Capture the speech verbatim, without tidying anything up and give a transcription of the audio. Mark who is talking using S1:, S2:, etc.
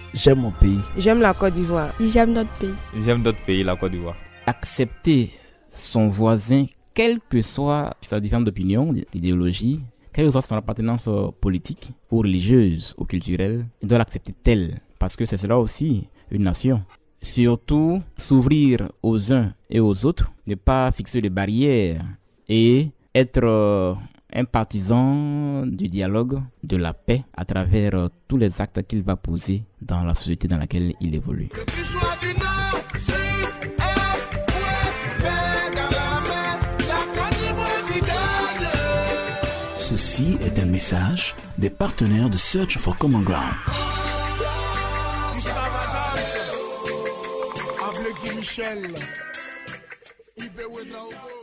S1: J'aime mon pays.
S2: J'aime la Côte d'Ivoire.
S3: J'aime notre pays.
S4: J'aime notre pays, la Côte d'Ivoire.
S5: Accepter son voisin, quelle que soit sa différence d'opinion, d'idéologie, quelle que soit son appartenance politique, ou religieuse, ou culturelle, il doit l'accepter tel, parce que c'est cela aussi une nation. Surtout, s'ouvrir aux uns et aux autres, ne pas fixer des barrières et être euh, un partisan du dialogue, de la paix, à travers euh, tous les actes qu'il va poser dans la société dans laquelle il évolue.
S6: Que tu sois du nord, sud, est, ouest, vers dans la mer, la Côte d'Ivoire t'y gagne.
S7: Ceci est un message des partenaires de Search for Common Ground.
S6: Avec Michel.